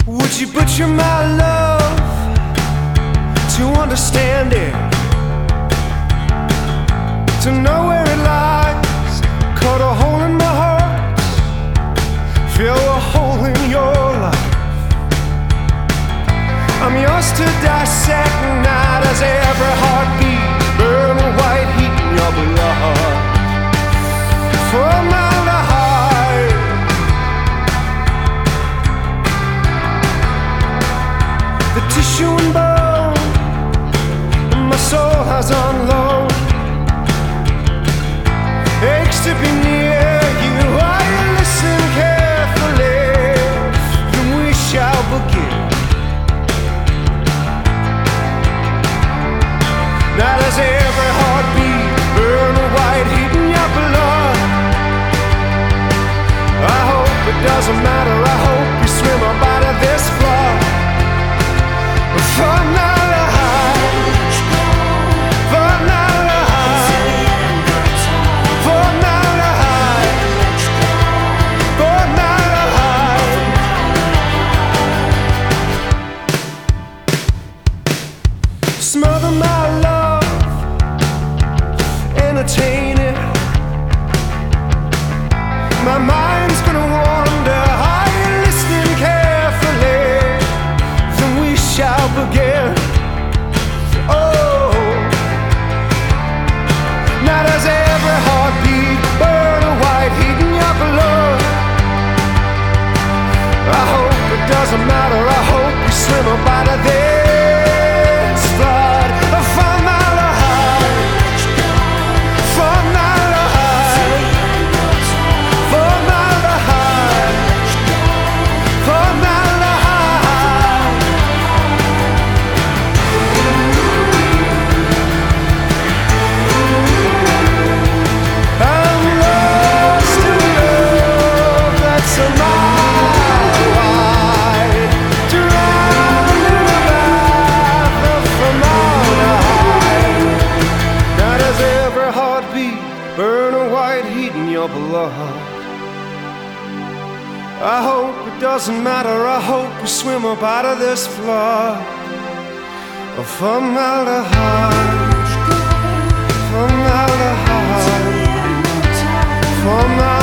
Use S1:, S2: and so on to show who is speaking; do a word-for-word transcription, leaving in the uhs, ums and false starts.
S1: Would you butcher my love to understand it, to know where it lies? Cut a hole in my heart, fill a hole in your life. I'm yours to dissect, not as every heartbeat burn a white heat in your blood. For my life, the tissue and bone, my soul has on loan. Aches to be near you, I listen carefully, then we shall begin. Now does every heartbeat burn a white heat in your blood? I hope it doesn't matter, I hope you swim up out of this flood. For my life, for my life, for my life, for my life. Smother my love, entertain it. My mind's gonna wander, are you listening carefully? Then we shall begin. Oh, now does every heartbeat burn a white heat in your blood? I hope it doesn't matter, I hope you swim up out of this flood. For my life, for my life, for my life, for my life. I'm lost in love that's a mile wide, drowned in a bath of formaldehyde. Now does every heartbeat burn a white heat in your blood? I hope it doesn't matter, I hope we swim up out of this flood of formaldehyde, formaldehyde, formaldehyde.